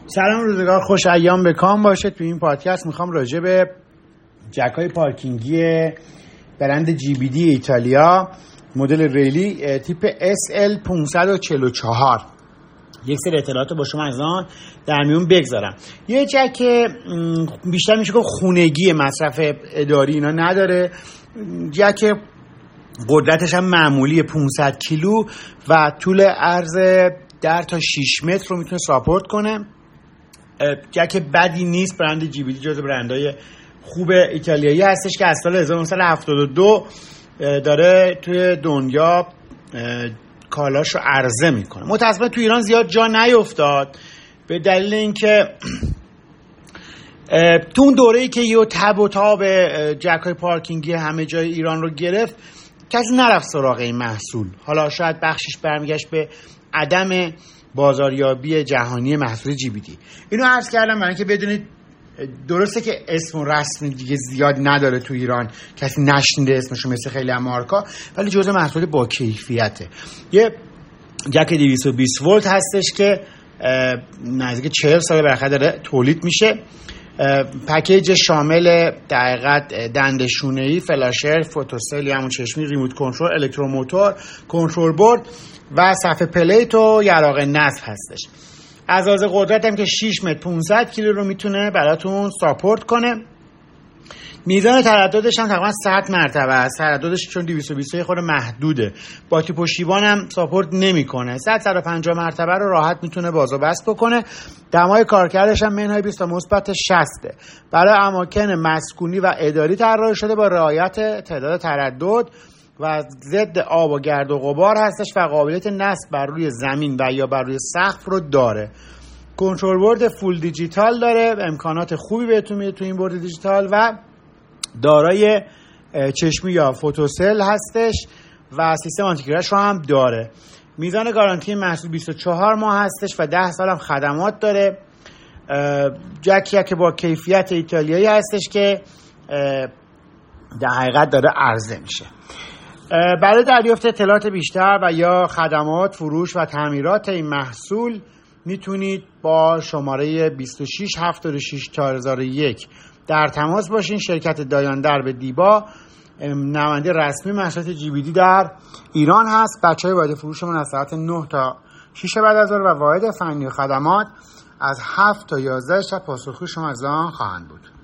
سلام، روزگار خوش، ایام بکام باشه. تو این پادکست میخوام راجع به جک‌های پارکینگی برند GBD ایتالیا مدل ریلی تیپ SL 544 یک سری اطلاعات با شما از آن در میون بگذارم. یه جک بیشتر میشه که خونگی، مصرف اداری اینا نداره. جک قدرتش هم معمولی 500 کیلو و طول عرض 10 تا 6 متر رو میتونه ساپورت کنه. جک بدی نیست. برند GBD جزو برندهای خوب ایتالیایی هستش که از سال 1972 داره توی دنیا کالاش رو عرضه میکنه. متاسفانه تو ایران زیاد جا نیفتاد به دلیل اینکه تو اون دوره‌ای که یه تب و تاب جک‌های پارکینگی همه جای ایران رو گرفت، کسی نرفت سراغ این محصول. حالا شاید بخشش برمیگشت به عدم بازاریابی جهانی محصول GBD. اینو عرض کردم برای اینکه بدونید درسته که اسم و رسم دیگه زیاد نداره تو ایران، کسی نشنیده اسمشو مثل خیلی از مارکا، ولی جزء محصول با کیفیته. یه جک 220 ولت هستش که نزدیک 40 سال برخلاف داره تولید میشه. پکیج شامل در حقیقت دندشونه‌ای، فلاشر، فوتوسل یا همون چشمی، ریموت کنترل، الکتروموتور، کنترل بورد و صفحه پلیت و یراق نصب هستش. از لحاظ قدرت هم که 6 متر 500 کیلو رو میتونه براتون ساپورت کنه. میزان ترددش هم تقریبا 100 مرتبه است. ترددش چون 220 خود محدوده، باطی پشتیبان هم ساپورت نمیکنه. 150 مرتبه رو راحت میتونه باز و بست بکنه. دمای کارکردش هم منهای 20 تا مثبت 60. برای اماکن مسکونی و اداری طراحی شده با رعایت تعداد تردد و ضد آب و گرد و غبار هستش و قابلیت نصب بر روی زمین و یا بر روی سقف رو داره. کنترل بورد فول دیجیتال داره، امکانات خوبی بهتون میده تو این بورد دیجیتال و دارای چشمی یا فوتوسل هستش و سیستم آنتی کرش رو هم داره. میزان گارانتی محصول 24 ماه هستش و 10 سال هم خدمات داره. جکیه که با کیفیت ایتالیایی هستش که در حقیقت داره عرضه میشه. برای دریافت اطلاعات بیشتر و یا خدمات فروش و تعمیرات این محصول میتونید با شماره 26 76 4001 در تماس باشین. شرکت دایاندر به دیبا نماینده رسمی محصولات GBD در ایران هست. بچهای واحد فروشمون از ساعت 9 تا 6 بعد از ظهر و واحد فنی و خدمات از 7 تا 11 شب پاسخگوی شما از آن خواهند بود.